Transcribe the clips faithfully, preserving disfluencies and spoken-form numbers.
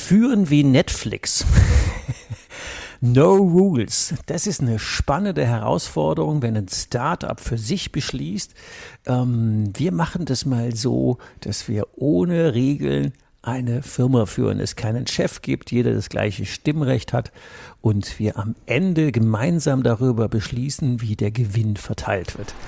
Führen wie Netflix. No Rules. Das ist eine spannende Herausforderung, wenn ein Start-up für sich beschließt, ähm, wir machen das mal so, dass wir ohne Regeln eine Firma führen, es keinen Chef gibt, jeder das gleiche Stimmrecht hat und wir am Ende gemeinsam darüber beschließen, wie der Gewinn verteilt wird.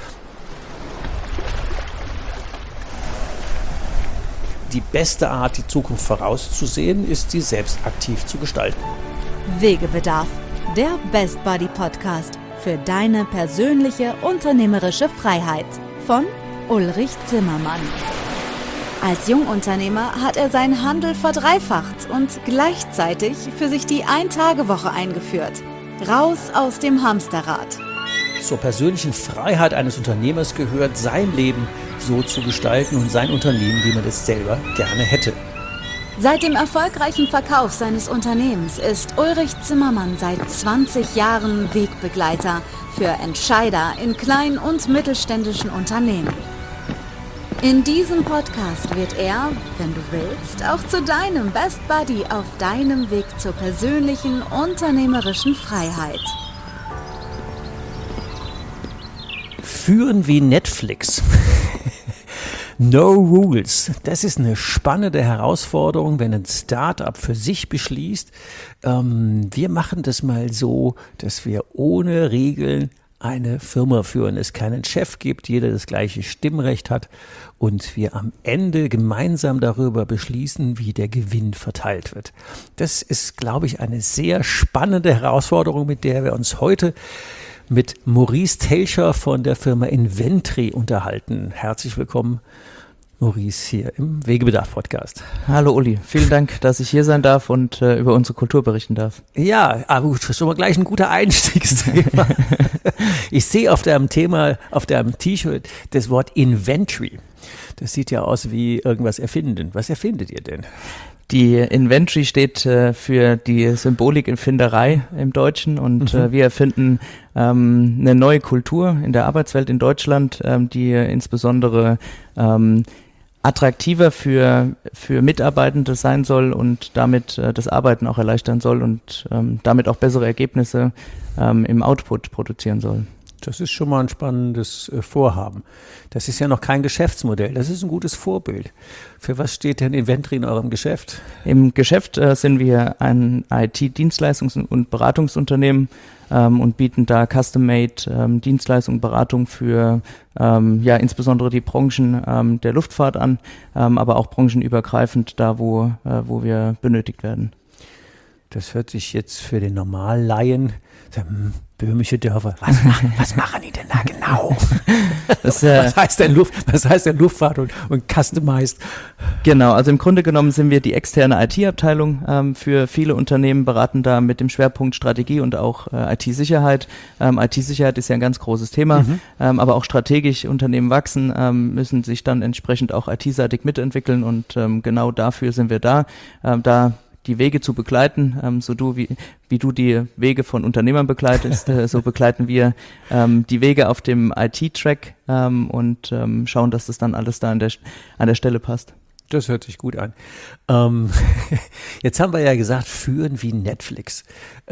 Die beste Art, die Zukunft vorauszusehen, ist, sie selbst aktiv zu gestalten. Wegebedarf, der Best Buddy Podcast für deine persönliche unternehmerische Freiheit von Ulrich Zimmermann. Als Jungunternehmer hat er seinen Handel verdreifacht und gleichzeitig für sich die Ein-Tage-Woche eingeführt. Raus aus dem Hamsterrad. Zur persönlichen Freiheit eines Unternehmers gehört, sein Leben so zu gestalten und sein Unternehmen, wie man es selber gerne hätte. Seit dem erfolgreichen Verkauf seines Unternehmens ist Ulrich Zimmermann seit zwanzig Jahren Wegbegleiter für Entscheider in kleinen und mittelständischen Unternehmen. In diesem Podcast wird er, wenn du willst, auch zu deinem Best Buddy auf deinem Weg zur persönlichen unternehmerischen Freiheit. Führen wie Netflix. No Rules. Das ist eine spannende Herausforderung, wenn ein Start-up für sich beschließt, ähm, wir machen das mal so, dass wir ohne Regeln eine Firma führen, es keinen Chef gibt, jeder das gleiche Stimmrecht hat und wir am Ende gemeinsam darüber beschließen, wie der Gewinn verteilt wird. Das ist, glaube ich, eine sehr spannende Herausforderung, mit der wir uns heute mit Maurice Telscher von der Firma Inventri unterhalten. Herzlich willkommen, Maurice, hier im Wegebedarf-Podcast. Hallo Uli, vielen Dank, dass ich hier sein darf und äh, über unsere Kultur berichten darf. Ja, aber gut, schon mal gleich ein guter Einstiegsthema. Ich sehe auf deinem Thema, auf deinem T-Shirt das Wort Inventri. Das sieht ja aus wie irgendwas erfinden. Was erfindet ihr denn? Die Inventri steht äh, für die Symbolik in Finderei im Deutschen und mhm. äh, wir erfinden ähm, eine neue Kultur in der Arbeitswelt in Deutschland, ähm, die äh, insbesondere ähm, attraktiver für für Mitarbeitende sein soll und damit äh, das Arbeiten auch erleichtern soll und ähm, damit auch bessere Ergebnisse ähm, im Output produzieren soll. Das ist schon mal ein spannendes äh, Vorhaben. Das ist ja noch kein Geschäftsmodell. Das ist ein gutes Vorbild. Für was steht denn Inventri in eurem Geschäft? Im Geschäft äh, sind wir ein I T-Dienstleistungs- und Beratungsunternehmen ähm, und bieten da Custom-Made ähm, Dienstleistungen und Beratung für ähm, ja insbesondere die Branchen ähm, der Luftfahrt an, ähm, aber auch branchenübergreifend da, wo, äh, wo wir benötigt werden. Das hört sich jetzt für den Normallaien, hm, böhmische Dörfer, was machen, was machen die denn da genau? Das, äh, was heißt denn Luft, was heißt denn Luftfahrt und, und Customized? Genau, also im Grunde genommen sind wir die externe I T-Abteilung ähm, für viele Unternehmen, beraten da mit dem Schwerpunkt Strategie und auch äh, I T-Sicherheit. Ähm, I T-Sicherheit ist ja ein ganz großes Thema, mhm. ähm, aber auch strategisch Unternehmen wachsen, ähm, müssen sich dann entsprechend auch I T-seitig mitentwickeln und ähm, genau dafür sind wir da. Ähm, da die Wege zu begleiten, ähm, so du wie, wie du die Wege von Unternehmern begleitest, äh, so begleiten wir ähm, die Wege auf dem I T-Track ähm, und ähm, schauen, dass das dann alles da an der, an der Stelle passt. Das hört sich gut an. Ähm, jetzt haben wir ja gesagt, führen wie Netflix.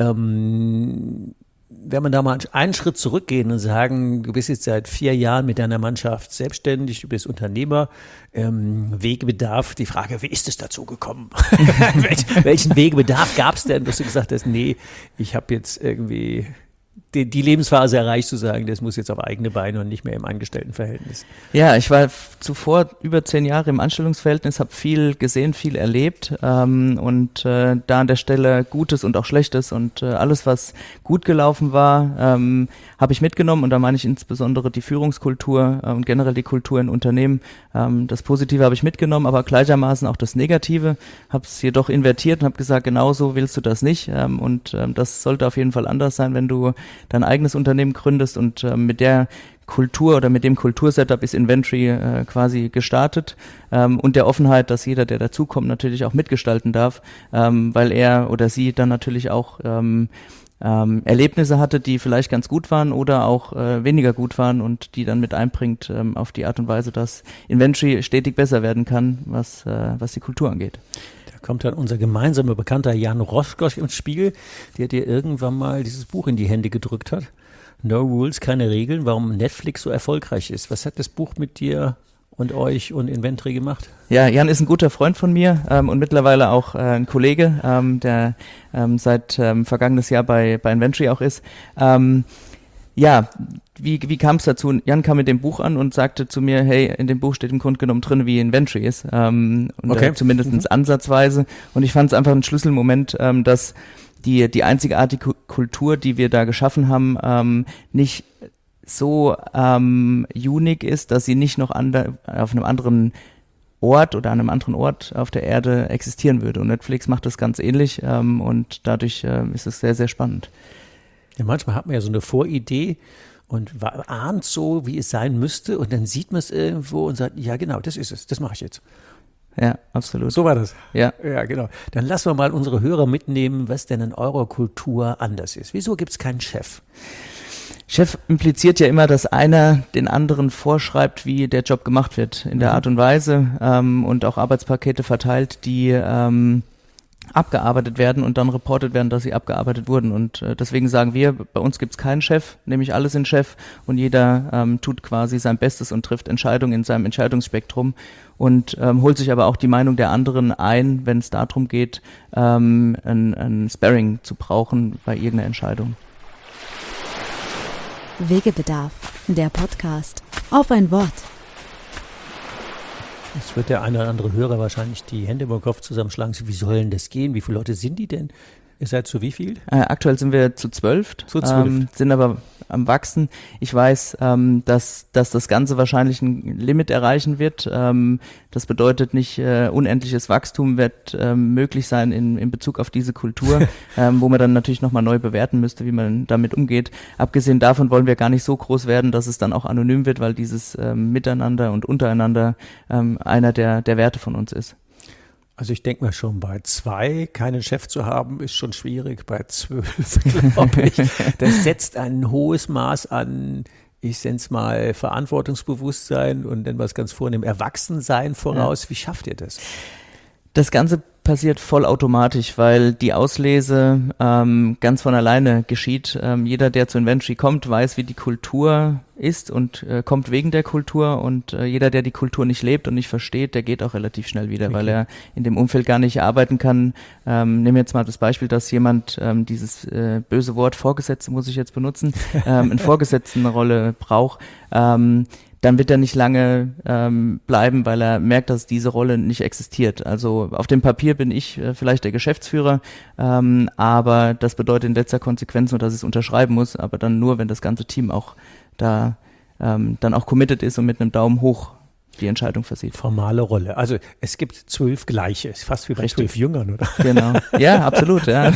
Ähm, wenn man da mal einen Schritt zurückgehen und sagen, du bist jetzt seit vier Jahren mit deiner Mannschaft selbstständig, du bist Unternehmer, ähm, Wegebedarf, die Frage, wie ist es dazu gekommen? Welch, welchen Wegebedarf gab es denn, dass du gesagt hast, nee, ich habe jetzt irgendwie die, die Lebensphase erreicht, zu sagen, das muss jetzt auf eigene Beine und nicht mehr im Angestelltenverhältnis. Ja, ich war zuvor über zehn Jahre im Anstellungsverhältnis, habe viel gesehen, viel erlebt ähm, und äh, da an der Stelle Gutes und auch Schlechtes und äh, alles, was gut gelaufen war, ähm, habe ich mitgenommen und da meine ich insbesondere die Führungskultur äh, und generell die Kultur in Unternehmen. Ähm, das Positive habe ich mitgenommen, aber gleichermaßen auch das Negative, habe es jedoch invertiert und habe gesagt, genau so willst du das nicht ähm, und ähm, das sollte auf jeden Fall anders sein, wenn du dein eigenes Unternehmen gründest und äh, mit der Kultur oder mit dem Kultursetup ist Inventri äh, quasi gestartet ähm, und der Offenheit, dass jeder, der dazukommt, natürlich auch mitgestalten darf, ähm, weil er oder sie dann natürlich auch ähm, ähm, Erlebnisse hatte, die vielleicht ganz gut waren oder auch äh, weniger gut waren und die dann mit einbringt ähm, auf die Art und Weise, dass Inventri stetig besser werden kann, was, äh, was die Kultur angeht. Da kommt dann unser gemeinsamer Bekannter Jan Roschkosch ins Spiel, der dir irgendwann mal dieses Buch in die Hände gedrückt hat. No Rules, keine Regeln, warum Netflix so erfolgreich ist. Was hat das Buch mit dir und euch und Inventory gemacht? Ja, Jan ist ein guter Freund von mir ähm, und mittlerweile auch äh, ein Kollege, ähm, der ähm, seit ähm, vergangenes Jahr bei, bei Inventory auch ist. Ähm, ja, wie, wie kam es dazu? Jan kam mit dem Buch an und sagte zu mir, hey, in dem Buch steht im Grunde genommen drin, wie Inventory ist. Ähm, und, okay. äh, zumindest mhm. ansatzweise. Und ich fand es einfach ein Schlüsselmoment, ähm, dass die, die einzigartige Kultur, die wir da geschaffen haben, ähm, nicht so ähm, unique ist, dass sie nicht noch ander, auf einem anderen Ort oder an einem anderen Ort auf der Erde existieren würde. Und Netflix macht das ganz ähnlich ähm, und dadurch ähm, ist es sehr, sehr spannend. Ja, manchmal hat man ja so eine Voridee und ahnt so, wie es sein müsste und dann sieht man es irgendwo und sagt, ja genau, das ist es, das mache ich jetzt. Ja, absolut. So war das. Ja. Ja, genau. Dann lassen wir mal unsere Hörer mitnehmen, was denn in eurer Kultur anders ist. Wieso gibt es keinen Chef? Chef impliziert ja immer, dass einer den anderen vorschreibt, wie der Job gemacht wird, in der mhm. Art und Weise ähm, und auch Arbeitspakete verteilt, die ähm, abgearbeitet werden und dann reportet werden, dass sie abgearbeitet wurden. Und äh, deswegen sagen wir, bei uns gibt es keinen Chef, nämlich alle sind Chef und jeder ähm, tut quasi sein Bestes und trifft Entscheidungen in seinem Entscheidungsspektrum und ähm, holt sich aber auch die Meinung der anderen ein, wenn es darum geht, ähm, ein, ein Sparring zu brauchen bei irgendeiner Entscheidung. Wegebedarf, der Podcast. Auf ein Wort. Jetzt wird der eine oder andere Hörer wahrscheinlich die Hände über den Kopf zusammenschlagen. Wie soll denn das gehen? Wie viele Leute sind die denn? Ihr seid zu wie viel? Äh, aktuell sind wir zu zwölf, zu zwölf. Ähm, sind aber am Wachsen. Ich weiß, ähm, dass, dass das Ganze wahrscheinlich ein Limit erreichen wird. Ähm, das bedeutet nicht, äh, unendliches Wachstum wird ähm, möglich sein in, in Bezug auf diese Kultur, ähm, wo man dann natürlich nochmal neu bewerten müsste, wie man damit umgeht. Abgesehen davon wollen wir gar nicht so groß werden, dass es dann auch anonym wird, weil dieses ähm, Miteinander und untereinander ähm, einer der, der Werte von uns ist. Also ich denke mal schon, bei zwei keinen Chef zu haben, ist schon schwierig. Bei zwölf, glaube ich, das setzt ein hohes Maß an, ich nenne es mal Verantwortungsbewusstsein und dann was ganz vornehm Erwachsensein voraus. Ja. Wie schafft ihr das? Das Ganze passiert vollautomatisch, weil die Auslese ähm, ganz von alleine geschieht. Ähm, jeder, der zu Inventory kommt, weiß, wie die Kultur ist und äh, kommt wegen der Kultur und äh, jeder, der die Kultur nicht lebt und nicht versteht, der geht auch relativ schnell wieder, okay. weil er in dem Umfeld gar nicht arbeiten kann. Ähm, nehmen wir jetzt mal das Beispiel, dass jemand ähm, dieses äh, böse Wort Vorgesetzte, muss ich jetzt benutzen, ähm, in Vorgesetztenrolle braucht. Ähm, dann wird er nicht lange ähm, bleiben, weil er merkt, dass diese Rolle nicht existiert. Also auf dem Papier bin ich äh, vielleicht der Geschäftsführer, ähm, aber das bedeutet in letzter Konsequenz nur, dass ich es unterschreiben muss, aber dann nur, wenn das ganze Team auch da ähm, dann auch committed ist und mit einem Daumen hoch die Entscheidung versieht. Formale Rolle. Also es gibt zwölf Gleiche, fast wie bei Richtig. zwölf Jüngern, oder? Genau. Ja, absolut. Ja.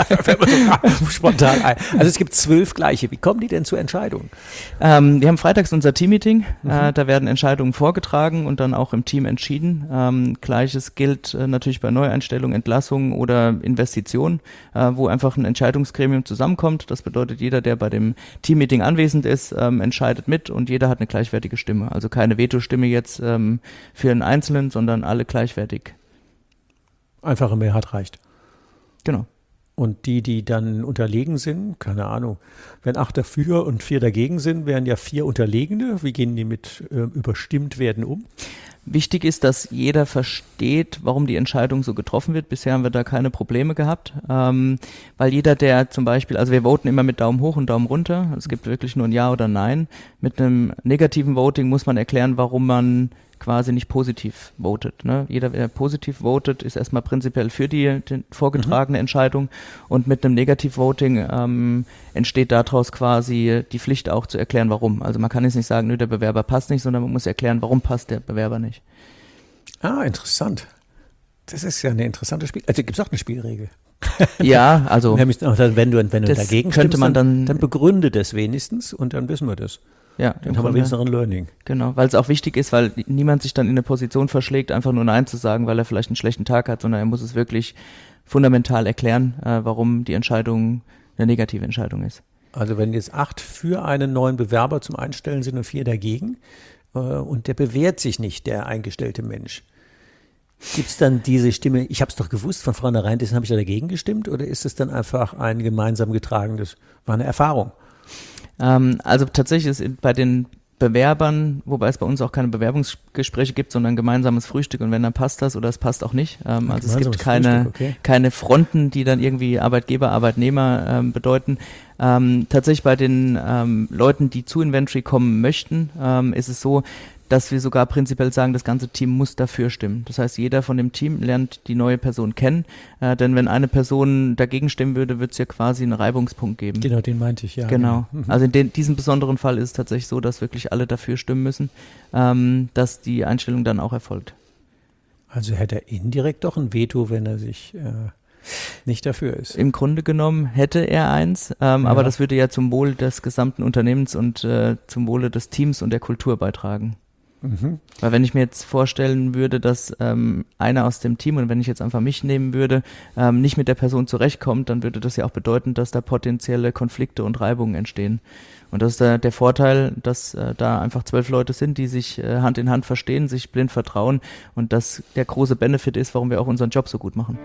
Spontan ein. Also es gibt zwölf Gleiche. Wie kommen die denn zur Entscheidung? Ähm, wir haben freitags unser Teammeeting. Mhm. Äh, da werden Entscheidungen vorgetragen und dann auch im Team entschieden. Ähm, Gleiches gilt äh, natürlich bei Neueinstellungen, Entlassungen oder Investitionen, äh, wo einfach ein Entscheidungsgremium zusammenkommt. Das bedeutet, jeder, der bei dem Teammeeting anwesend ist, ähm, entscheidet mit und jeder hat eine gleichwertige Stimme. Also keine Veto-Stimme jetzt ähm, für einen Einzelnen, sondern alle gleichwertig. Einfache Mehrheit reicht. Genau. Und die, die dann unterlegen sind, keine Ahnung, wenn acht dafür und vier dagegen sind, wären ja vier Unterlegene. Wie gehen die mit äh, überstimmt werden um? Wichtig ist, dass jeder versteht, warum die Entscheidung so getroffen wird. Bisher haben wir da keine Probleme gehabt, ähm, weil jeder, der zum Beispiel, also wir voten immer mit Daumen hoch und Daumen runter. Es gibt wirklich nur ein Ja oder Nein. Mit einem negativen Voting muss man erklären, warum man quasi nicht positiv votet. Ne? Jeder, der positiv votet, ist erstmal prinzipiell für die, die vorgetragene mhm. Entscheidung und mit einem Negativ-Voting ähm, entsteht daraus quasi die Pflicht auch zu erklären, warum. Also man kann jetzt nicht sagen, nö, der Bewerber passt nicht, sondern man muss erklären, warum passt der Bewerber nicht. Ah, interessant. Das ist ja eine interessante Spiel. Also gibt es auch eine Spielregel. Ja, also wenn du, wenn du das dagegen könnte stimmst, man dann, dann, dann begründe das wenigstens und dann wissen wir das. Ja, dann haben wir wenigstens noch ein Learning. Genau, weil es auch wichtig ist, weil niemand sich dann in eine Position verschlägt, einfach nur Nein zu sagen, weil er vielleicht einen schlechten Tag hat, sondern er muss es wirklich fundamental erklären, äh, warum die Entscheidung eine negative Entscheidung ist. Also wenn jetzt acht für einen neuen Bewerber zum Einstellen sind und vier dagegen äh, und der bewährt sich nicht, der eingestellte Mensch, Gibt es dann diese Stimme, ich habe es doch gewusst von vornherein, deswegen habe ich da dagegen gestimmt, oder ist es dann einfach ein gemeinsam getragenes, war eine Erfahrung? Ähm, also tatsächlich ist bei den Bewerbern, wobei es bei uns auch keine Bewerbungsgespräche gibt, sondern ein gemeinsames Frühstück, und wenn dann passt das oder es passt auch nicht. Ähm, also es gibt keine, okay. keine Fronten, die dann irgendwie Arbeitgeber, Arbeitnehmer ähm, bedeuten. Ähm, tatsächlich bei den ähm, Leuten, die zu Inventory kommen möchten, ähm, ist es so, dass wir sogar prinzipiell sagen, das ganze Team muss dafür stimmen. Das heißt, jeder von dem Team lernt die neue Person kennen, äh, denn wenn eine Person dagegen stimmen würde, wird es ja quasi einen Reibungspunkt geben. Genau, den meinte ich, ja. Genau. Mhm. Also in den, diesem besonderen Fall ist es tatsächlich so, dass wirklich alle dafür stimmen müssen, ähm, dass die Einstellung dann auch erfolgt. Also hätte er indirekt doch ein Veto, wenn er sich äh, nicht dafür ist. Im Grunde genommen hätte er eins, ähm, ja. aber das würde ja zum Wohl des gesamten Unternehmens und äh, zum Wohle des Teams und der Kultur beitragen. Mhm. Weil wenn ich mir jetzt vorstellen würde, dass ähm, einer aus dem Team, und wenn ich jetzt einfach mich nehmen würde, ähm, nicht mit der Person zurechtkommt, dann würde das ja auch bedeuten, dass da potenzielle Konflikte und Reibungen entstehen. Und das ist der, der Vorteil, dass äh, da einfach zwölf Leute sind, die sich äh, Hand in Hand verstehen, sich blind vertrauen, und das der große Benefit ist, warum wir auch unseren Job so gut machen.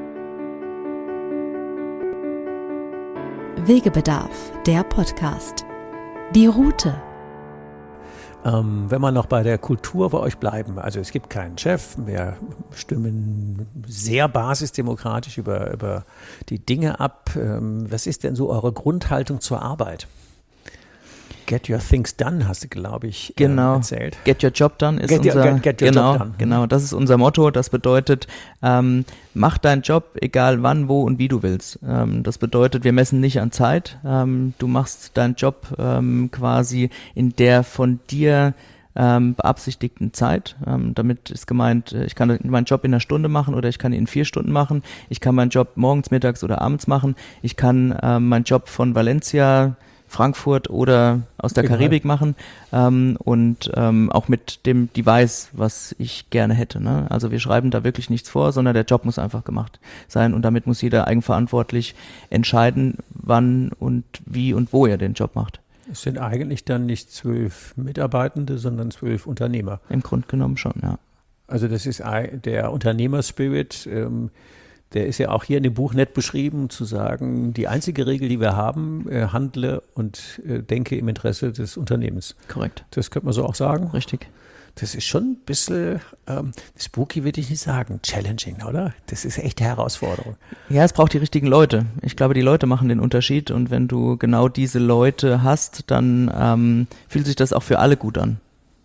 Wegebedarf, der Podcast. Die Route. Ähm, wenn wir noch bei der Kultur bei euch bleiben, also es gibt keinen Chef, wir stimmen sehr basisdemokratisch über, über die Dinge ab. Ähm, was ist denn so eure Grundhaltung zur Arbeit? Get your things done, hast du, glaube ich, genau. äh, erzählt. Get your job done ist get unser, your, get, get your genau, job done. genau, das ist unser Motto. Das bedeutet, ähm, mach deinen Job, egal wann, wo und wie du willst. Ähm, das bedeutet, wir messen nicht an Zeit. Ähm, du machst deinen Job ähm, quasi in der von dir ähm, beabsichtigten Zeit. Ähm, damit ist gemeint, ich kann meinen Job in einer Stunde machen oder ich kann ihn in vier Stunden machen. Ich kann meinen Job morgens, mittags oder abends machen. Ich kann ähm, meinen Job von Valencia, Frankfurt oder aus der Egal. Karibik machen ähm, und ähm, auch mit dem Device, was ich gerne hätte. Ne? Also wir schreiben da wirklich nichts vor, sondern der Job muss einfach gemacht sein, und damit muss jeder eigenverantwortlich entscheiden, wann und wie und wo er den Job macht. Es sind eigentlich dann nicht zwölf Mitarbeitende, sondern zwölf Unternehmer. Im Grunde genommen schon, ja. Also das ist der Unternehmerspirit, ähm, der ist ja auch hier in dem Buch nett beschrieben, zu sagen, die einzige Regel, die wir haben, äh, handle und äh, denke im Interesse des Unternehmens. Korrekt. Das könnte man so auch sagen. Richtig. Das ist schon ein bisschen, ähm, spooky würde ich nicht sagen, challenging, oder? Das ist echt eine Herausforderung. Ja, es braucht die richtigen Leute. Ich glaube, die Leute machen den Unterschied, und wenn du genau diese Leute hast, dann ähm, fühlt sich das auch für alle gut an.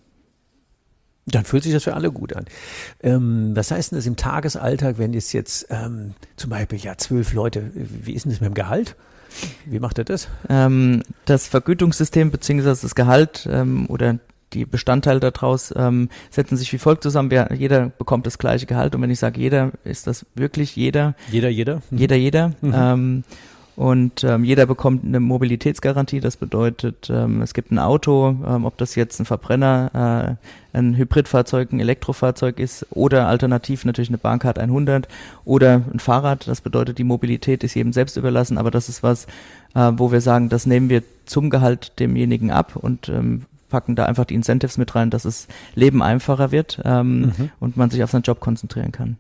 Dann fühlt sich das für alle gut an. Ähm, was heißt denn das im Tagesalltag, wenn es jetzt ähm, zum Beispiel ja zwölf Leute, wie ist denn das mit dem Gehalt? Wie macht er das? Ähm, das Vergütungssystem bzw. das Gehalt ähm, oder die Bestandteile daraus ähm, setzen sich wie folgt zusammen. Wer, jeder bekommt das gleiche Gehalt, und wenn ich sage jeder, ist das wirklich jeder. Jeder, jeder? Mhm. Jeder, jeder. Mhm. Ähm, Und ähm, jeder bekommt eine Mobilitätsgarantie. Das bedeutet, ähm, es gibt ein Auto, ähm, ob das jetzt ein Verbrenner, äh, ein Hybridfahrzeug, ein Elektrofahrzeug ist, oder alternativ natürlich eine Bahncard hundert oder ein Fahrrad. Das bedeutet, die Mobilität ist jedem selbst überlassen, aber das ist was, äh, wo wir sagen, das nehmen wir zum Gehalt demjenigen ab und ähm, packen da einfach die Incentives mit rein, dass das Leben einfacher wird ähm, mhm. und man sich auf seinen Job konzentrieren kann.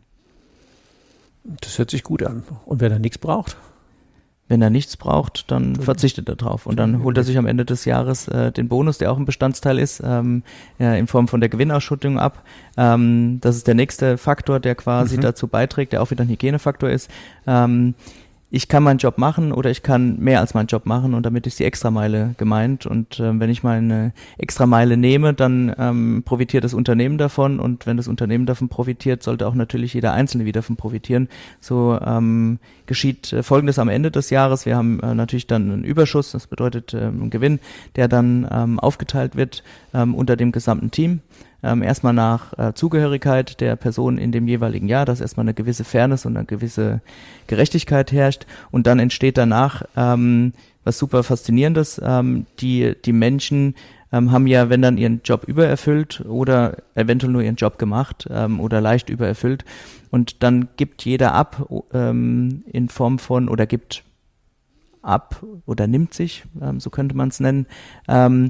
Das hört sich gut an. Und wer da nichts braucht? Wenn er nichts braucht, dann verzichtet er drauf, und dann holt er sich am Ende des Jahres äh, den Bonus, der auch ein Bestandteil ist, ähm, ja, in Form von der Gewinnausschüttung ab. Ähm, das ist der nächste Faktor, der quasi mhm. dazu beiträgt, der auch wieder ein Hygienefaktor ist. Ähm, ich kann meinen Job machen oder ich kann mehr als meinen Job machen, und damit ist die Extrameile gemeint. Und ähm, wenn ich meine Extrameile nehme, dann ähm, profitiert das Unternehmen davon, und wenn das Unternehmen davon profitiert, sollte auch natürlich jeder Einzelne wieder davon profitieren. So ähm, geschieht äh, Folgendes am Ende des Jahres. Wir haben äh, natürlich dann einen Überschuss, das bedeutet ähm, einen Gewinn, der dann ähm, aufgeteilt wird ähm, unter dem gesamten Team. Ähm, erstmal nach äh, Zugehörigkeit der Person in dem jeweiligen Jahr, dass erstmal eine gewisse Fairness und eine gewisse Gerechtigkeit herrscht, und dann entsteht danach ähm, was super Faszinierendes. Ähm, die, die Menschen ähm, haben ja, wenn dann ihren Job übererfüllt oder eventuell nur ihren Job gemacht ähm, oder leicht übererfüllt, und dann gibt jeder ab ähm, in Form von, oder gibt ab oder nimmt sich, ähm, so könnte man es nennen, ähm,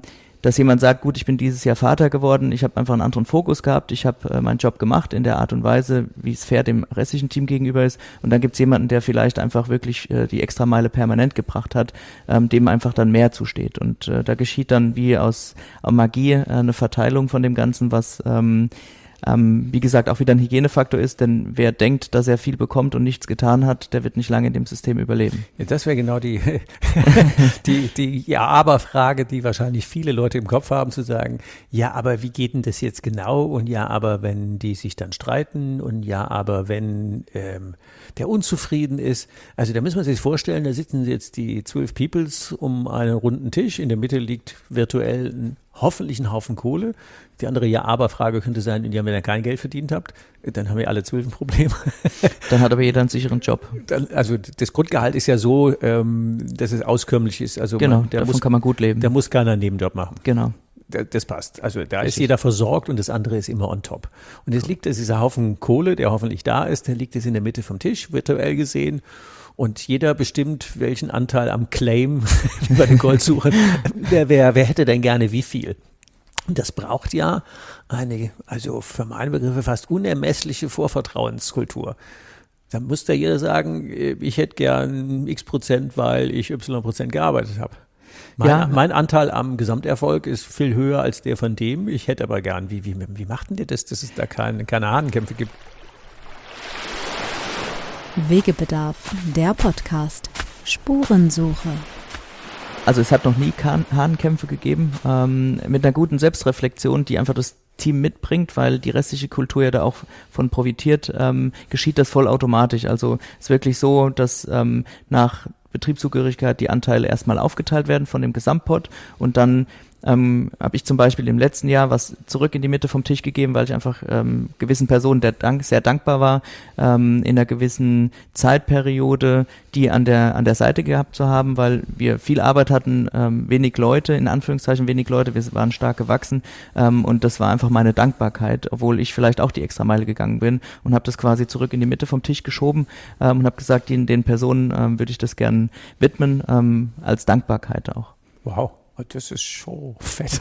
dass jemand sagt, gut, ich bin dieses Jahr Vater geworden, ich habe einfach einen anderen Fokus gehabt, ich habe äh, meinen Job gemacht in der Art und Weise, wie es fair dem restlichen Team gegenüber ist, und dann gibt es jemanden, der vielleicht einfach wirklich äh, die Extrameile permanent gebracht hat, ähm, dem einfach dann mehr zusteht, und äh, da geschieht dann wie aus äh, Magie äh, eine Verteilung von dem Ganzen, was ähm, Ähm, wie gesagt, auch wieder ein Hygienefaktor ist, denn wer denkt, dass er viel bekommt und nichts getan hat, der wird nicht lange in dem System überleben. Ja, das wäre genau die, die, die Ja-Aber-Frage, die wahrscheinlich viele Leute im Kopf haben, zu sagen, ja, aber wie geht denn das jetzt genau? Und ja, aber wenn die sich dann streiten, und ja, aber wenn ähm, der unzufrieden ist. Also da müssen wir sich vorstellen, da sitzen jetzt die zwölf Peoples um einen runden Tisch, in der Mitte liegt virtuell ein hoffentlich ein Haufen Kohle. Die andere Ja-Aber-Frage könnte sein, ja, wenn ihr kein Geld verdient habt, dann haben wir alle zwölf ein Problem. Dann hat aber jeder einen sicheren Job. Dann, also das Grundgehalt ist ja so, ähm, dass es auskömmlich ist. Also genau, man, der davon muss, kann man gut leben. Da muss keiner einen Nebenjob machen. Genau. Das passt. Also da Richtig. ist jeder versorgt, und das andere ist immer on top. Und jetzt liegt es, dieser Haufen Kohle, der hoffentlich da ist, der liegt jetzt in der Mitte vom Tisch, virtuell gesehen. Und jeder bestimmt, welchen Anteil am Claim, wie bei den Goldsuchern, wer, wer, wer hätte denn gerne wie viel. Und das braucht ja eine, also für meine Begriffe fast unermessliche Vorvertrauenskultur. Da muss da jeder sagen, ich hätte gern x Prozent, weil ich y Prozent gearbeitet habe. Mein, ja. mein Anteil am Gesamterfolg ist viel höher als der von dem. Ich hätte aber gern, wie, wie, wie macht denn ihr das, dass es da keine, keine Hahnenkämpfe gibt? Wegebedarf, der Podcast. Spurensuche. Also es hat noch nie Kahn- Hahnenkämpfe gegeben, ähm, mit einer guten Selbstreflexion, die einfach das Team mitbringt, weil die restliche Kultur ja da auch von profitiert, ähm, geschieht das vollautomatisch. Also es ist wirklich so, dass ähm, nach Betriebszugehörigkeit die Anteile erstmal aufgeteilt werden von dem Gesamtpot, und dann ähm, habe ich zum Beispiel im letzten Jahr was zurück in die Mitte vom Tisch gegeben, weil ich einfach ähm, gewissen Personen der Dank, sehr dankbar war, ähm, in einer gewissen Zeitperiode die an der an der Seite gehabt zu haben, weil wir viel Arbeit hatten, ähm, wenig Leute, in Anführungszeichen wenig Leute, wir waren stark gewachsen, ähm, und das war einfach meine Dankbarkeit, obwohl ich vielleicht auch die Extrameile gegangen bin, und habe das quasi zurück in die Mitte vom Tisch geschoben ähm, und habe gesagt, den, den Personen ähm, würde ich das gern widmen, ähm, als Dankbarkeit auch. Wow. Das ist schon fett.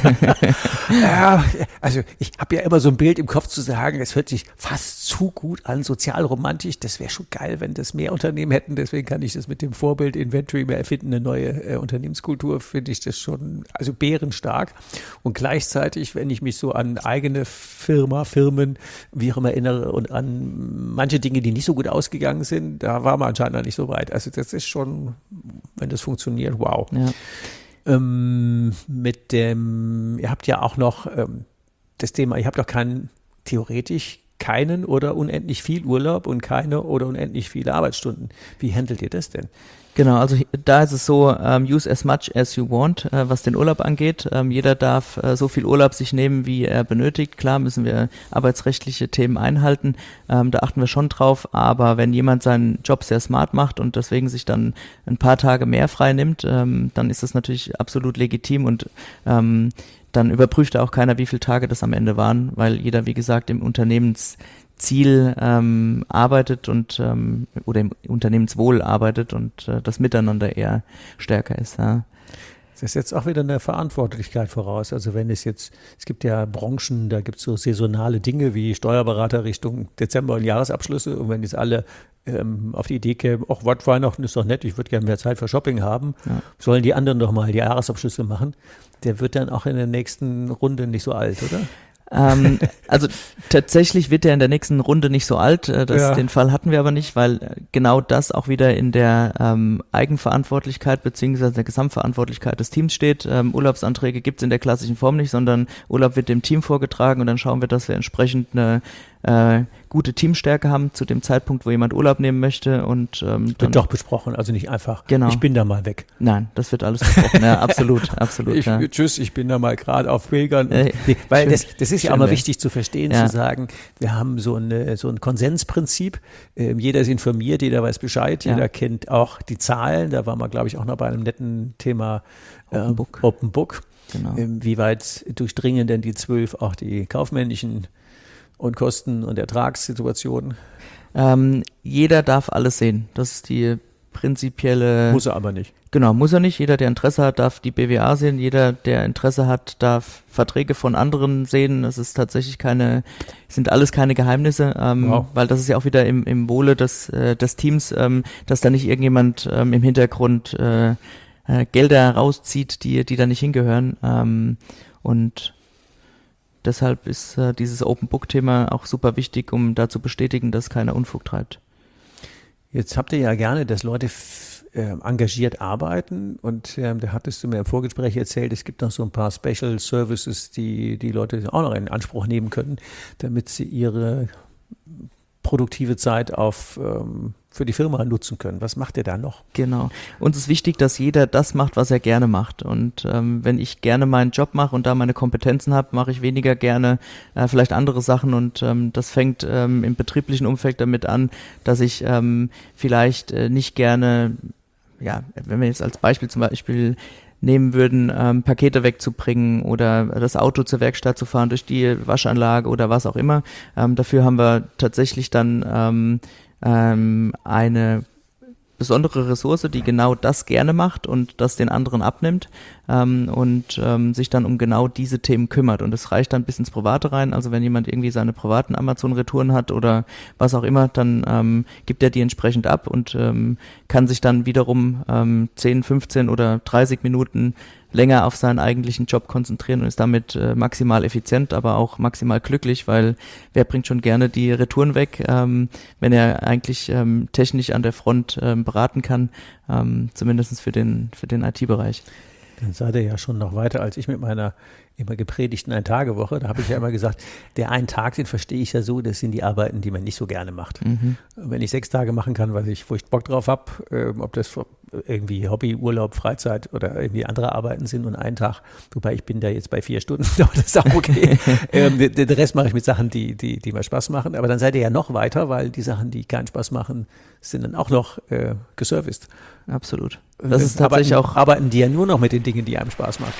Ja, also ich habe ja immer so ein Bild im Kopf zu sagen, es hört sich fast zu gut an, sozialromantisch. Das wäre schon geil, wenn das mehr Unternehmen hätten. Deswegen kann ich das mit dem Vorbild Inventory mehr erfinden, eine neue äh, Unternehmenskultur, finde ich das schon, also bärenstark. Und gleichzeitig, wenn ich mich so an eigene Firma, Firmen, wie auch immer erinnere, und an manche Dinge, die nicht so gut ausgegangen sind, da war man anscheinend noch nicht so weit. Also das ist schon, wenn das funktioniert, wow. Ja. Ähm, mit dem, ihr habt ja auch noch ähm, das Thema, ihr habt doch keinen, theoretisch keinen oder unendlich viel Urlaub und keine oder unendlich viele Arbeitsstunden. Wie handelt ihr das denn? Genau, also da ist es so, um, use as much as you want, äh, was den Urlaub angeht. Ähm, jeder darf äh, so viel Urlaub sich nehmen, wie er benötigt. Klar müssen wir arbeitsrechtliche Themen einhalten, ähm, da achten wir schon drauf, aber wenn jemand seinen Job sehr smart macht und deswegen sich dann ein paar Tage mehr frei nimmt, ähm, dann ist das natürlich absolut legitim, und ähm, dann überprüft auch keiner, wie viele Tage das am Ende waren, weil jeder, wie gesagt, im Unternehmensziel ähm, arbeitet und ähm, oder im Unternehmenswohl arbeitet und äh, das Miteinander eher stärker ist. Ja. Das setzt auch wieder eine Verantwortlichkeit voraus. Also wenn es jetzt, es gibt ja Branchen, da gibt es so saisonale Dinge wie Steuerberater Richtung Dezember und Jahresabschlüsse, und wenn jetzt alle ähm, auf die Idee kämen, ach, was, Weihnachten ist doch nett, ich würde gerne mehr Zeit für Shopping haben, ja. Sollen die anderen doch mal die Jahresabschlüsse machen, der wird dann auch in der nächsten Runde nicht so alt, oder? ähm, also tatsächlich wird er in der nächsten Runde nicht so alt. Das, ja. Den Fall hatten wir aber nicht, weil genau das auch wieder in der ähm, Eigenverantwortlichkeit beziehungsweise der Gesamtverantwortlichkeit des Teams steht. Ähm, Urlaubsanträge gibt es in der klassischen Form nicht, sondern Urlaub wird dem Team vorgetragen, und dann schauen wir, dass wir entsprechend eine äh, gute Teamstärke haben zu dem Zeitpunkt, wo jemand Urlaub nehmen möchte. Und ähm, wird dann, doch besprochen, also nicht einfach, genau. Ich bin da mal weg. Nein, das wird alles besprochen, ja, absolut, absolut. Ich, ja. Tschüss, ich bin da mal gerade auf Pilgern. Äh, weil schön, das, das ist ja auch mal wichtig zu verstehen, ja. zu sagen, wir haben so, eine, so ein Konsensprinzip, ähm, jeder ist informiert, jeder weiß Bescheid, jeder ja. kennt auch die Zahlen, da waren wir, glaube ich, auch noch bei einem netten Thema äh, Open Book. Open Book. Genau. Ähm, wie weit durchdringen denn die zwölf auch die kaufmännischen und Kosten- und Ertragssituationen? Ähm, jeder darf alles sehen. Das ist die prinzipielle... Muss er aber nicht. Genau, muss er nicht. Jeder, der Interesse hat, darf die B W A sehen. Jeder, der Interesse hat, darf Verträge von anderen sehen. Es ist tatsächlich keine, sind alles keine Geheimnisse, ähm, wow. weil das ist ja auch wieder im, im Wohle des, äh, des Teams, ähm, dass da nicht irgendjemand ähm, im Hintergrund äh, äh, Gelder rauszieht, die, die da nicht hingehören. Ähm, und deshalb ist äh, dieses Open-Book-Thema auch super wichtig, um da zu bestätigen, dass keiner Unfug treibt. Jetzt habt ihr ja gerne, dass Leute f- äh, engagiert arbeiten und ähm, da hattest du mir im Vorgespräch erzählt, es gibt noch so ein paar Special Services, die die Leute auch noch in Anspruch nehmen können, damit sie ihre produktive Zeit auf ähm, für die Firma nutzen können. Was macht ihr da noch? Genau. Uns ist wichtig, dass jeder das macht, was er gerne macht. Und ähm, wenn ich gerne meinen Job mache und da meine Kompetenzen habe, mache ich weniger gerne äh, vielleicht andere Sachen. Und ähm, das fängt ähm, im betrieblichen Umfeld damit an, dass ich ähm, vielleicht äh, nicht gerne, ja, wenn wir jetzt als Beispiel zum Beispiel nehmen würden, ähm, Pakete wegzubringen oder das Auto zur Werkstatt zu fahren durch die Waschanlage oder was auch immer. Ähm, dafür haben wir tatsächlich dann ähm, ähm, eine besondere Ressource, die genau das gerne macht und das den anderen abnimmt ähm, und ähm, sich dann um genau diese Themen kümmert. Und es reicht dann bis ins Private rein. Also wenn jemand irgendwie seine privaten Amazon-Retouren hat oder was auch immer, dann ähm, gibt er die entsprechend ab und ähm, kann sich dann wiederum ähm, zehn, fünfzehn oder dreißig Minuten länger auf seinen eigentlichen Job konzentrieren und ist damit äh, maximal effizient, aber auch maximal glücklich, weil wer bringt schon gerne die Retouren weg, ähm, wenn er eigentlich ähm, technisch an der Front ähm, beraten kann, ähm, zumindest für den, für den I T-Bereich. Dann seid ihr ja schon noch weiter als ich mit meiner immer gepredigten Ein-Tage-Woche. Da habe ich ja immer gesagt, der einen Tag, den verstehe ich ja so, das sind die Arbeiten, die man nicht so gerne macht. Mhm. Wenn ich sechs Tage machen kann, was ich, wo ich Bock drauf habe, äh, ob das irgendwie Hobby, Urlaub, Freizeit oder irgendwie andere Arbeiten sind und einen Tag, wobei ich bin da jetzt bei vier Stunden, aber das ist auch okay. ähm, den, den Rest mache ich mit Sachen, die, die, die mir Spaß machen. Aber dann seid ihr ja noch weiter, weil die Sachen, die keinen Spaß machen, sind dann auch noch äh, geserviced. Absolut. Das ist tatsächlich arbeiten, auch. Arbeiten die ja nur noch mit den Dingen, die einem Spaß machen.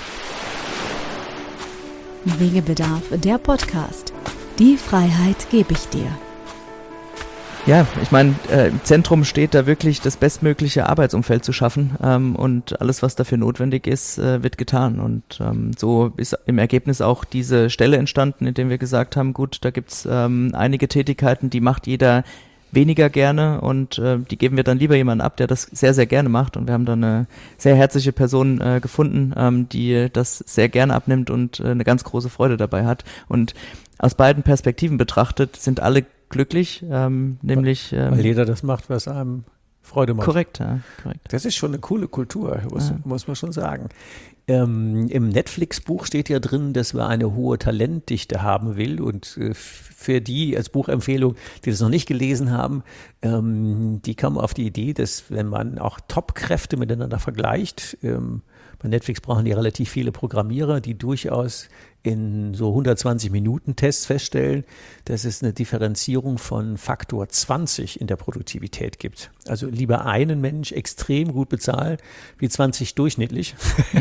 Wegebedarf, der Podcast. Die Freiheit gebe ich dir. Ja, ich meine, äh, im Zentrum steht da wirklich das bestmögliche Arbeitsumfeld zu schaffen ähm, und alles, was dafür notwendig ist, äh, wird getan. Und ähm, so ist im Ergebnis auch diese Stelle entstanden, in der wir gesagt haben, gut, da gibt's ähm, einige Tätigkeiten, die macht jeder weniger gerne und äh, die geben wir dann lieber jemanden ab, der das sehr, sehr gerne macht. Und wir haben dann eine sehr herzliche Person äh, gefunden, ähm, die das sehr gerne abnimmt und äh, eine ganz große Freude dabei hat. Und aus beiden Perspektiven betrachtet sind alle glücklich, ähm, nämlich... Ähm, Weil jeder das macht, was einem Freude macht. Korrekt, ja, korrekt. Das ist schon eine coole Kultur, muss, ja. muss man schon sagen. Ähm, Im Netflix-Buch steht ja drin, dass man eine hohe Talentdichte haben will und äh, für die als Buchempfehlung, die das noch nicht gelesen haben, ähm, die kommen auf die Idee, dass wenn man auch Top-Kräfte miteinander vergleicht, ähm, bei Netflix brauchen die relativ viele Programmierer, die durchaus in so hundertzwanzig Minuten Tests feststellen, dass es eine Differenzierung von Faktor zwanzig in der Produktivität gibt. Also lieber einen Mensch extrem gut bezahlen, wie zwanzig durchschnittlich.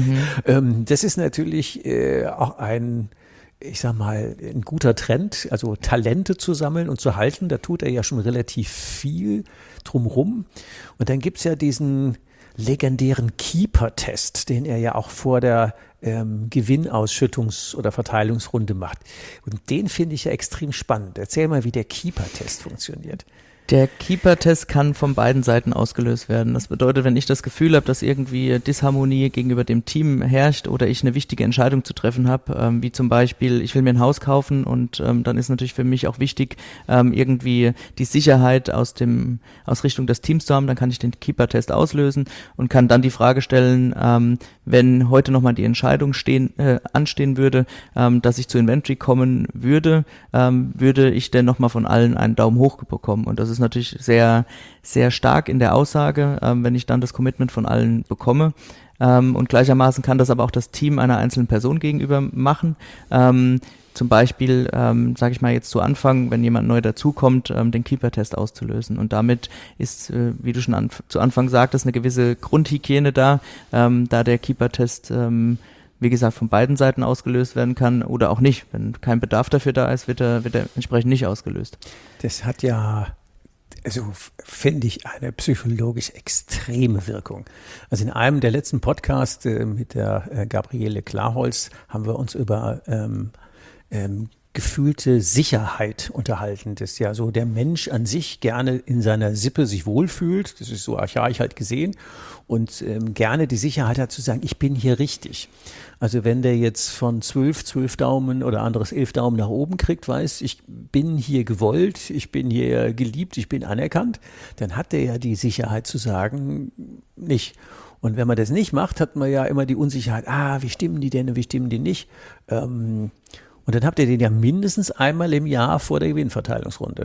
Mhm. Das ist natürlich äh, auch ein, ich sag mal, ein guter Trend, also Talente zu sammeln und zu halten. Da tut er ja schon relativ viel drumrum. Und dann gibt's ja diesen legendären Keeper-Test, den er ja auch vor der ähm, Gewinnausschüttungs- oder Verteilungsrunde macht. Und den finde ich ja extrem spannend. Erzähl mal, wie der Keeper-Test funktioniert. Der Keeper-Test kann von beiden Seiten ausgelöst werden. Das bedeutet, wenn ich das Gefühl habe, dass irgendwie Disharmonie gegenüber dem Team herrscht oder ich eine wichtige Entscheidung zu treffen habe, ähm, wie zum Beispiel, ich will mir ein Haus kaufen und ähm, dann ist natürlich für mich auch wichtig, ähm, irgendwie die Sicherheit aus dem aus Richtung des Teams zu haben, dann kann ich den Keeper-Test auslösen und kann dann die Frage stellen, ähm, wenn heute nochmal die Entscheidung stehen, äh, anstehen würde, ähm, dass ich zu Inventory kommen würde, ähm, würde ich denn nochmal von allen einen Daumen hoch bekommen. Und das ist natürlich sehr, sehr stark in der Aussage, ähm, wenn ich dann das Commitment von allen bekomme. Ähm, und gleichermaßen kann das aber auch das Team einer einzelnen Person gegenüber machen. Ähm, zum Beispiel, ähm, sage ich mal jetzt zu Anfang, wenn jemand neu dazukommt, ähm, den Keeper-Test auszulösen. Und damit ist, äh, wie du schon an, zu Anfang sagtest, eine gewisse Grundhygiene da, ähm, da der Keeper-Test ähm, wie gesagt, von beiden Seiten ausgelöst werden kann oder auch nicht. Wenn kein Bedarf dafür da ist, wird er, wird er entsprechend nicht ausgelöst. Das hat ja also finde ich eine psychologisch extreme Wirkung. Also in einem der letzten Podcasts äh, mit der äh, Gabriele Klarholz haben wir uns über ähm, ähm, gefühlte Sicherheit unterhalten, dass ja so der Mensch an sich gerne in seiner Sippe sich wohlfühlt, das ist so archaisch halt gesehen, und ähm, gerne die Sicherheit hat zu sagen, ich bin hier richtig. Also wenn der jetzt von zwölf, zwölf Daumen oder anderes elf Daumen nach oben kriegt, weiß, ich bin hier gewollt, ich bin hier geliebt, ich bin anerkannt, dann hat der ja die Sicherheit zu sagen, nicht. Und wenn man das nicht macht, hat man ja immer die Unsicherheit, ah, wie stimmen die denn und wie stimmen die nicht? Ähm, Und dann habt ihr den ja mindestens einmal im Jahr vor der Gewinnverteilungsrunde.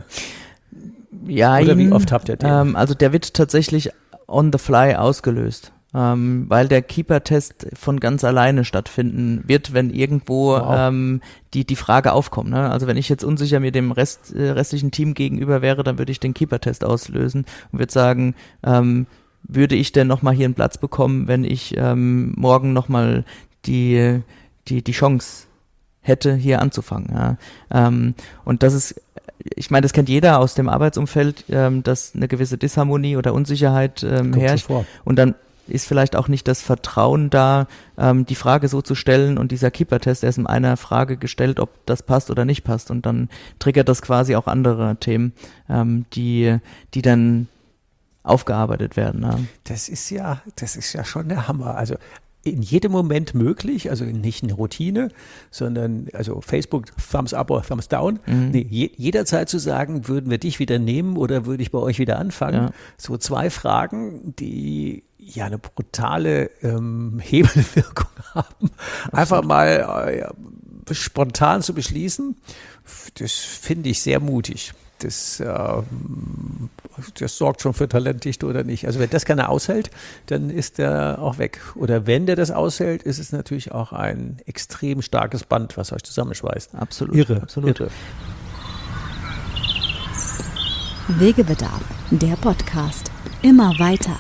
Ja, oder wie oft habt ihr den? Ähm, also der wird tatsächlich on the fly ausgelöst, ähm, weil der Keeper-Test von ganz alleine stattfinden wird, wenn irgendwo wow. ähm, die, die Frage aufkommt. Ne? Also wenn ich jetzt unsicher mir dem Rest, äh, restlichen Team gegenüber wäre, dann würde ich den Keeper-Test auslösen und würde sagen, ähm, würde ich denn nochmal hier einen Platz bekommen, wenn ich ähm, morgen nochmal die, die, die Chance hätte, hier anzufangen. Ja. Ähm, und das ist, ich meine, das kennt jeder aus dem Arbeitsumfeld, ähm, dass eine gewisse Disharmonie oder Unsicherheit ähm, herrscht. Und dann ist vielleicht auch nicht das Vertrauen da, ähm, die Frage so zu stellen, und dieser Keeper-Test, der ist in einer Frage gestellt, ob das passt oder nicht passt, und dann triggert das quasi auch andere Themen, ähm, die, die dann aufgearbeitet werden. Ja. Das ist ja, das ist ja schon der Hammer. Also in jedem Moment möglich, also nicht eine Routine, sondern also Facebook Thumbs up oder Thumbs down. Mhm. Nee, je, jederzeit zu sagen, würden wir dich wieder nehmen oder würde ich bei euch wieder anfangen? Ja. So zwei Fragen, die ja eine brutale ähm, Hebelwirkung haben. Einfach mal äh, spontan zu beschließen, das finde ich sehr mutig. Das, äh, das sorgt schon für Talentdichte oder nicht. Also wenn das keiner aushält, dann ist der auch weg. Oder wenn der das aushält, ist es natürlich auch ein extrem starkes Band, was euch zusammenschweißt. Absolut. Irre, absolut. Irre. Wegebedarf, der Podcast. Immer weiter.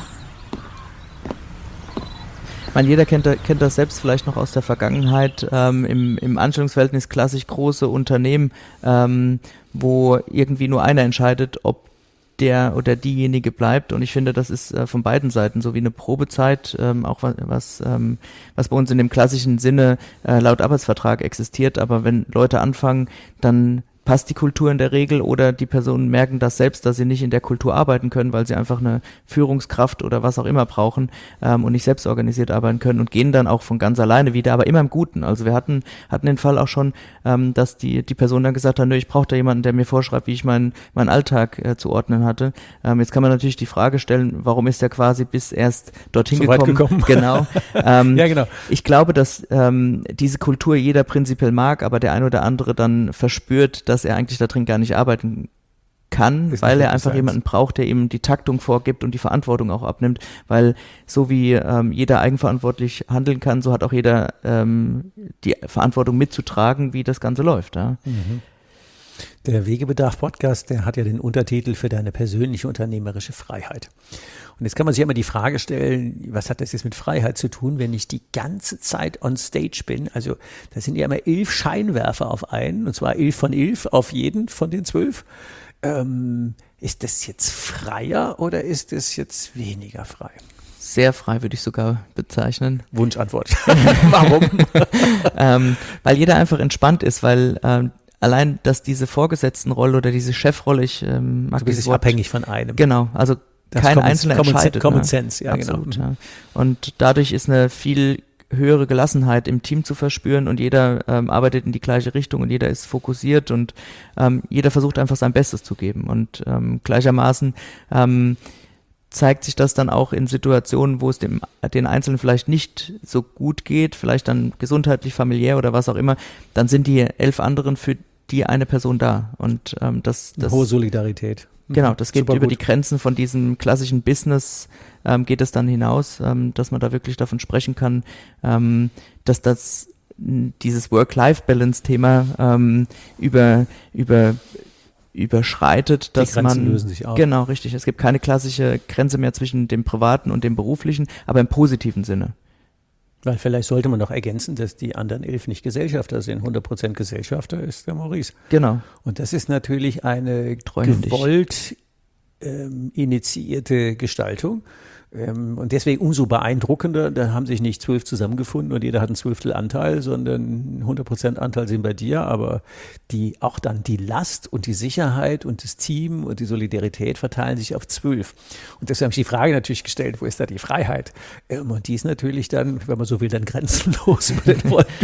Ich meine, jeder kennt, kennt das selbst vielleicht noch aus der Vergangenheit, ähm, im, im Anstellungsverhältnis klassisch große Unternehmen, ähm, wo irgendwie nur einer entscheidet, ob der oder diejenige bleibt, und ich finde, das ist äh, von beiden Seiten so wie eine Probezeit, ähm, auch was, was, ähm, was bei uns in dem klassischen Sinne äh, laut Arbeitsvertrag existiert, aber wenn Leute anfangen, dann passt die Kultur in der Regel, oder die Personen merken das selbst, dass sie nicht in der Kultur arbeiten können, weil sie einfach eine Führungskraft oder was auch immer brauchen, ähm, und nicht selbst organisiert arbeiten können, und gehen dann auch von ganz alleine wieder, aber immer im Guten. Also wir hatten hatten den Fall auch schon, ähm, dass die die Person dann gesagt hat, nö, ich brauche da jemanden, der mir vorschreibt, wie ich meinen meinen Alltag äh, zu ordnen hatte. Ähm, jetzt kann man natürlich die Frage stellen, warum ist der quasi bis erst dorthin so gekommen? gekommen? Genau. ähm, ja, genau. Ich glaube, dass ähm, diese Kultur jeder prinzipiell mag, aber der ein oder andere dann verspürt, dass dass er eigentlich da drin gar nicht arbeiten kann, ist weil er einfach sein. jemanden braucht, der ihm die Taktung vorgibt und die Verantwortung auch abnimmt, weil so wie ähm, jeder eigenverantwortlich handeln kann, so hat auch jeder ähm, die Verantwortung mitzutragen, wie das Ganze läuft. Ja. Mhm. Der Wegebedarf-Podcast, der hat ja den Untertitel für deine persönliche unternehmerische Freiheit. Und jetzt kann man sich immer die Frage stellen, was hat das jetzt mit Freiheit zu tun, wenn ich die ganze Zeit on stage bin? Also da sind ja immer elf Scheinwerfer auf einen, und zwar elf von elf auf jeden von den zwölf. Ähm, ist das jetzt freier oder ist das jetzt weniger frei? Sehr frei, würde ich sogar bezeichnen. Wunschantwort. Warum? ähm, weil jeder einfach entspannt ist, weil ähm, allein, dass diese Vorgesetztenrolle oder diese Chefrolle, ich ähm, mag du bist dieses Wort, abhängig von einem. Genau, also das kein Common, Einzelner Common, entscheidet. Common ne? Sense, ja, Absolut, genau. Ja. Und dadurch ist eine viel höhere Gelassenheit im Team zu verspüren, und jeder ähm, arbeitet in die gleiche Richtung und jeder ist fokussiert, und ähm, jeder versucht einfach sein Bestes zu geben, und ähm, gleichermaßen ähm, zeigt sich das dann auch in Situationen, wo es dem den Einzelnen vielleicht nicht so gut geht, vielleicht dann gesundheitlich, familiär oder was auch immer, dann sind die elf anderen für die eine Person da, und ähm, das, das hohe Solidarität. Genau, das geht Super über gut. die Grenzen von diesem klassischen Business, ähm, geht es dann hinaus, ähm, dass man da wirklich davon sprechen kann, ähm, dass das dieses Work-Life-Balance-Thema ähm, über über überschreitet, dass die Grenzen man lösen sich auf. Genau, richtig. Es gibt keine klassische Grenze mehr zwischen dem Privaten und dem Beruflichen, aber im positiven Sinne. Weil vielleicht sollte man noch ergänzen, dass die anderen elf nicht Gesellschafter sind. hundert Prozent Gesellschafter ist der Maurice. Genau. Und das ist natürlich eine Treuhändig. gewollt ähm, initiierte Gestaltung. Ähm, und deswegen umso beeindruckender, da haben sich nicht zwölf zusammengefunden und jeder hat einen Zwölftel Anteil, sondern hundert Prozent Anteil sind bei dir, aber die, auch dann die Last und die Sicherheit und das Team und die Solidarität verteilen sich auf zwölf. Und deshalb habe ich die Frage natürlich gestellt, wo ist da die Freiheit? Ähm, und die ist natürlich dann, wenn man so will, dann grenzenlos, wenn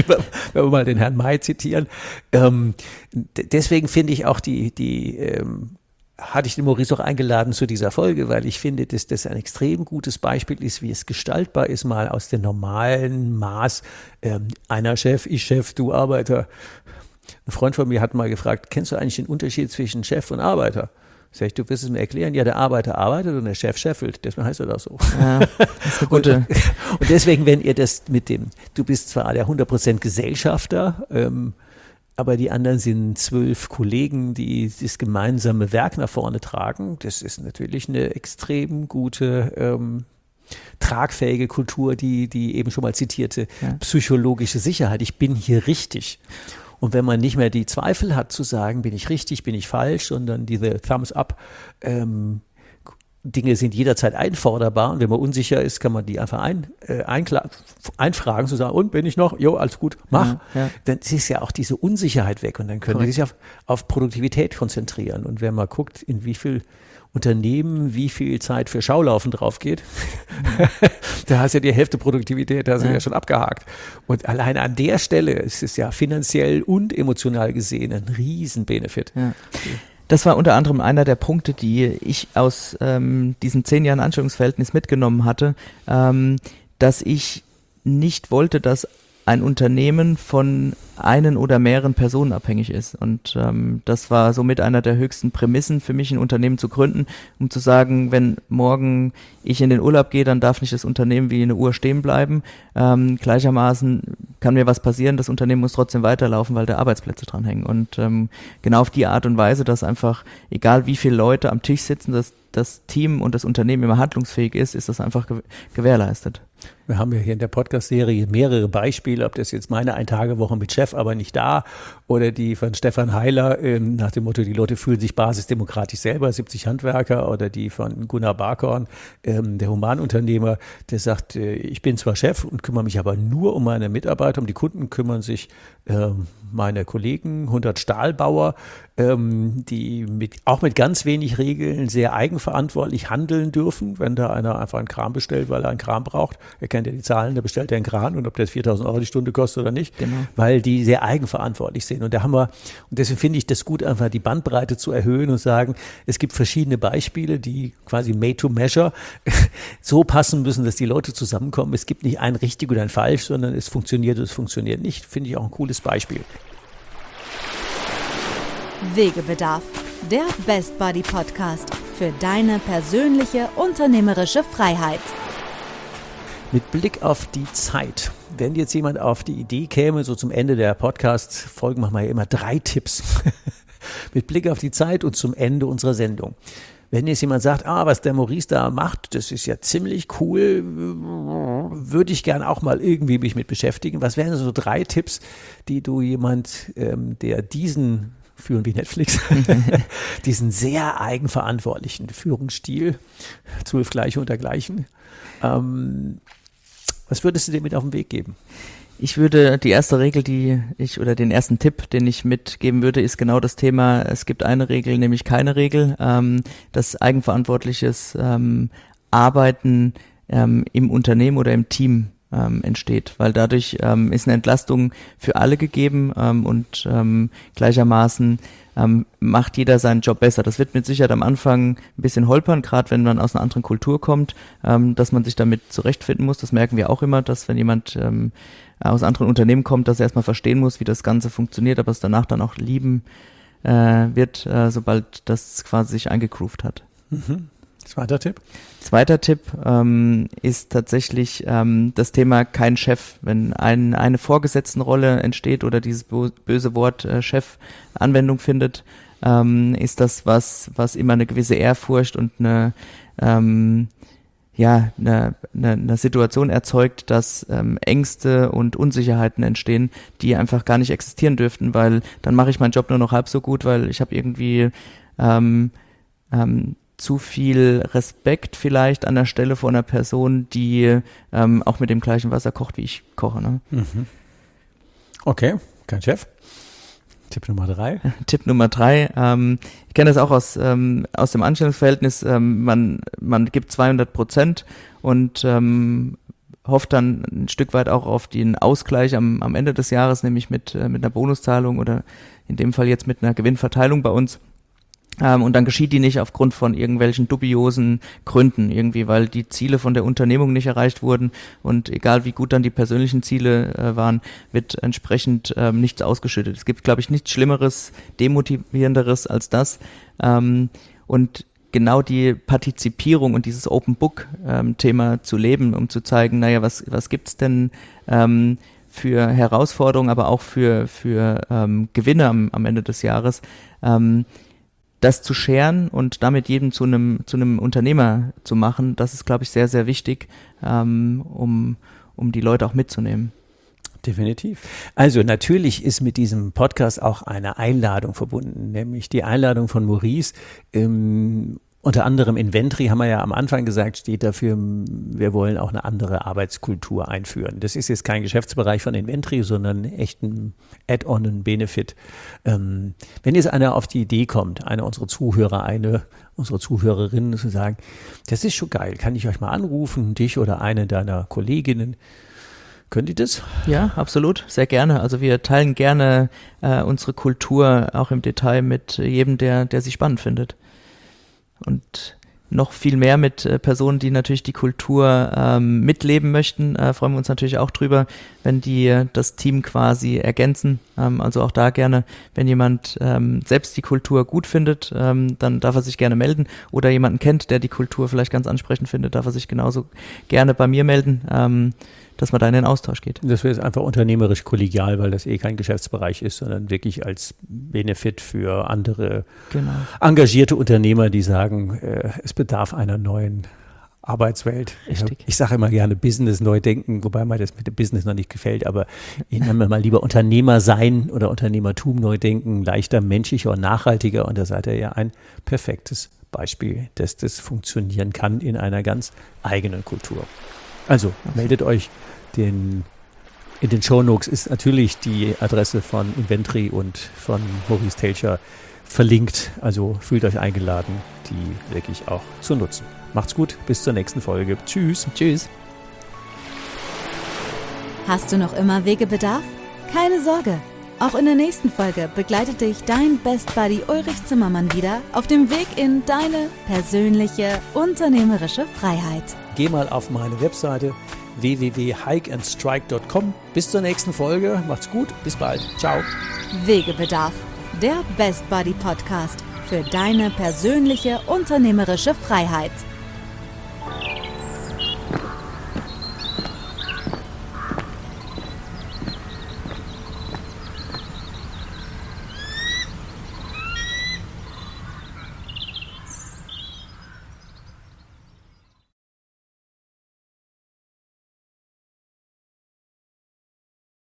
wir mal den Herrn May zitieren. Ähm, d- deswegen finde ich auch die, die ähm, hatte ich den Maurice auch eingeladen zu dieser Folge, weil ich finde, dass das ein extrem gutes Beispiel ist, wie es gestaltbar ist, mal aus dem normalen Maß, ähm, einer Chef, ich Chef, du Arbeiter. Ein Freund von mir hat mal gefragt, kennst du eigentlich den Unterschied zwischen Chef und Arbeiter? Sag ich, du wirst es mir erklären, ja, der Arbeiter arbeitet und der Chef scheffelt, deswegen heißt er das so. Ja, das ist eine gute. Und, und deswegen, wenn ihr das mit dem, du bist zwar der hundert Prozent Gesellschafter, ähm, aber die anderen sind zwölf Kollegen, die das gemeinsame Werk nach vorne tragen. Das ist natürlich eine extrem gute, ähm, tragfähige Kultur, die, die eben schon mal zitierte ja. psychologische Sicherheit. Ich bin hier richtig. Und wenn man nicht mehr die Zweifel hat zu sagen, bin ich richtig, bin ich falsch, sondern diese Thumbs up, ähm, Dinge sind jederzeit einforderbar und wenn man unsicher ist, kann man die einfach ein, äh, einkla- einfragen, zu sagen, und bin ich noch? Jo, alles gut, mach. Ja, ja. Dann ist ja auch diese Unsicherheit weg und dann können die sich auf, auf Produktivität konzentrieren. Und wenn man guckt, in wie viel Unternehmen, wie viel Zeit für Schaulaufen drauf geht, mhm. da hast du ja die Hälfte Produktivität, da hast du ja. ja schon abgehakt. Und allein an der Stelle ist es ja finanziell und emotional gesehen ein Riesen-Benefit. Ja. Das war unter anderem einer der Punkte, die ich aus ähm, diesen zehn Jahren Anstellungsverhältnis mitgenommen hatte, ähm, dass ich nicht wollte, dass ein Unternehmen von einen oder mehreren Personen abhängig ist. Und ähm, das war somit einer der höchsten Prämissen für mich, ein Unternehmen zu gründen, um zu sagen, wenn morgen ich in den Urlaub gehe, dann darf nicht das Unternehmen wie eine Uhr stehen bleiben. Ähm, gleichermaßen kann mir was passieren, das Unternehmen muss trotzdem weiterlaufen, weil da Arbeitsplätze dran hängen. Und ähm, genau auf die Art und Weise, dass einfach, egal wie viele Leute am Tisch sitzen, dass das Team und das Unternehmen immer handlungsfähig ist, ist das einfach ge- gewährleistet. Wir haben ja hier in der Podcast-Serie mehrere Beispiele, ob das jetzt meine Ein-Tage-Woche mit Chef, aber nicht da, oder die von Stefan Heiler ähm, nach dem Motto, die Leute fühlen sich basisdemokratisch selber, siebzig Handwerker, oder die von Gunnar Barkhorn, ähm, der Humanunternehmer, der sagt, äh, ich bin zwar Chef und kümmere mich aber nur um meine Mitarbeiter, um die Kunden kümmern sich ähm, meine Kollegen, hundert Stahlbauer, ähm, die mit, auch mit ganz wenig Regeln sehr eigenverantwortlich handeln dürfen, wenn da einer einfach einen Kran bestellt, weil er einen Kran braucht. Er kennt ja die Zahlen, der bestellt ja einen Kran und ob der viertausend Euro die Stunde kostet oder nicht, genau. Weil die sehr eigenverantwortlich sind. Und da haben wir, und deswegen finde ich das gut, einfach die Bandbreite zu erhöhen und sagen, es gibt verschiedene Beispiele, die quasi made to measure so passen müssen, dass die Leute zusammenkommen. Es gibt nicht ein richtig oder ein falsch, sondern es funktioniert oder es funktioniert nicht. Finde ich auch ein cooles Beispiel. Wegebedarf, der Best Buddy Podcast für deine persönliche unternehmerische Freiheit. Mit Blick auf die Zeit, wenn jetzt jemand auf die Idee käme, so zum Ende der Podcast-Folgen machen wir ja immer drei Tipps. Mit Blick auf die Zeit und zum Ende unserer Sendung. Wenn jetzt jemand sagt, ah, was der Maurice da macht, das ist ja ziemlich cool, würde ich gern auch mal irgendwie mich mit beschäftigen. Was wären so drei Tipps, die du jemand, ähm, der diesen führen wie Netflix, diesen sehr eigenverantwortlichen Führungsstil, zwölf Gleiche unter Gleichen, ähm, was würdest du dir mit auf den Weg geben? Ich würde, die erste Regel, die ich, oder den ersten Tipp, den ich mitgeben würde, ist genau das Thema, es gibt eine Regel, nämlich keine Regel, ähm, das eigenverantwortliches ähm, Arbeiten ähm, im Unternehmen oder im Team ähm, entsteht, weil dadurch ähm, ist eine Entlastung für alle gegeben ähm, und ähm, gleichermaßen ähm, macht jeder seinen Job besser. Das wird mit Sicherheit am Anfang ein bisschen holpern, gerade wenn man aus einer anderen Kultur kommt, ähm, dass man sich damit zurechtfinden muss. Das merken wir auch immer, dass wenn jemand ähm, aus anderen Unternehmen kommt, dass er erstmal verstehen muss, wie das Ganze funktioniert, aber es danach dann auch lieben äh, wird, äh, sobald das quasi sich eingegroovt hat. Mhm. Zweiter Tipp? Zweiter Tipp ähm, ist tatsächlich ähm, das Thema kein Chef. Wenn ein, eine Vorgesetztenrolle entsteht oder dieses böse Wort äh, Chef Anwendung findet, ähm, ist das was, was immer eine gewisse Ehrfurcht und eine ähm, ja, eine, eine, eine Situation erzeugt, dass ähm, Ängste und Unsicherheiten entstehen, die einfach gar nicht existieren dürften, weil dann mache ich meinen Job nur noch halb so gut, weil ich habe irgendwie ähm, ähm, zu viel Respekt vielleicht an der Stelle vor einer Person, die ähm, auch mit dem gleichen Wasser kocht, wie ich koche. Ne? Mhm. Okay, kein Chef. Tipp Nummer drei. Tipp Nummer drei. Ähm, ich kenne das auch aus, ähm, aus dem Anstellungsverhältnis. Ähm, man, man gibt zweihundert Prozent und ähm, hofft dann ein Stück weit auch auf den Ausgleich am, am Ende des Jahres, nämlich mit, äh, mit einer Bonuszahlung oder in dem Fall jetzt mit einer Gewinnverteilung bei uns. Ähm, und dann geschieht die nicht aufgrund von irgendwelchen dubiosen Gründen irgendwie, weil die Ziele von der Unternehmung nicht erreicht wurden und egal wie gut dann die persönlichen Ziele äh, waren, wird entsprechend ähm, nichts ausgeschüttet. Es gibt, glaube ich, nichts Schlimmeres, Demotivierenderes als das. Ähm, und genau die Partizipierung und dieses Open-Book-Thema ähm, zu leben, um zu zeigen, naja, was, was gibt's denn ähm, für Herausforderungen, aber auch für, für ähm, Gewinne am, am Ende des Jahres, ähm, das zu scheren und damit jedem zu einem zu einem Unternehmer zu machen, das ist, glaube ich, sehr, sehr wichtig, ähm, um, um die Leute auch mitzunehmen. Definitiv. Also natürlich ist mit diesem Podcast auch eine Einladung verbunden, nämlich die Einladung von Maurice. Ähm, unter anderem Inventri, haben wir ja am Anfang gesagt, steht dafür, wir wollen auch eine andere Arbeitskultur einführen. Das ist jetzt kein Geschäftsbereich von Inventri, sondern echt ein Add-on, ein Benefit. Ähm, wenn jetzt einer auf die Idee kommt, einer unserer Zuhörer, eine unserer Zuhörerinnen zu sagen, das ist schon geil, kann ich euch mal anrufen, dich oder eine deiner Kolleginnen, könnt ihr das? Ja, absolut, sehr gerne. Also wir teilen gerne äh, unsere Kultur auch im Detail mit jedem, der, der sie spannend findet. Und noch viel mehr mit äh, Personen, die natürlich die Kultur ähm, mitleben möchten, äh, freuen wir uns natürlich auch drüber, wenn die äh, das Team quasi ergänzen. Ähm, also auch da gerne, wenn jemand ähm, selbst die Kultur gut findet, ähm, dann darf er sich gerne melden. Oder jemanden kennt, der die Kultur vielleicht ganz ansprechend findet, darf er sich genauso gerne bei mir melden, ähm, dass man da in den Austausch geht. Das wäre jetzt einfach unternehmerisch kollegial, weil das eh kein Geschäftsbereich ist, sondern wirklich als Benefit für andere genau. engagierte Unternehmer, die sagen, äh, es bedarf einer neuen Arbeitswelt. Richtig. Ich, ich sage immer gerne Business neu denken, wobei mir das mit dem Business noch nicht gefällt, aber ich nenne mal lieber Unternehmer sein oder Unternehmertum neu denken, leichter, menschlicher und nachhaltiger. Und da seid ihr ja ein perfektes Beispiel, dass das funktionieren kann in einer ganz eigenen Kultur. Also meldet euch, den, in den Shownotes ist natürlich die Adresse von Inventri und von Maurice Teltscher verlinkt. Also fühlt euch eingeladen, die wirklich auch zu nutzen. Macht's gut, bis zur nächsten Folge. Tschüss. Tschüss. Hast du noch immer Wegebedarf? Keine Sorge. Auch in der nächsten Folge begleitet dich dein Best Buddy Ulrich Zimmermann wieder auf dem Weg in deine persönliche unternehmerische Freiheit. Geh mal auf meine Webseite w w w punkt hike and strike punkt com. Bis zur nächsten Folge. Macht's gut. Bis bald. Ciao. Wegebedarf, der Best Buddy Podcast für deine persönliche unternehmerische Freiheit.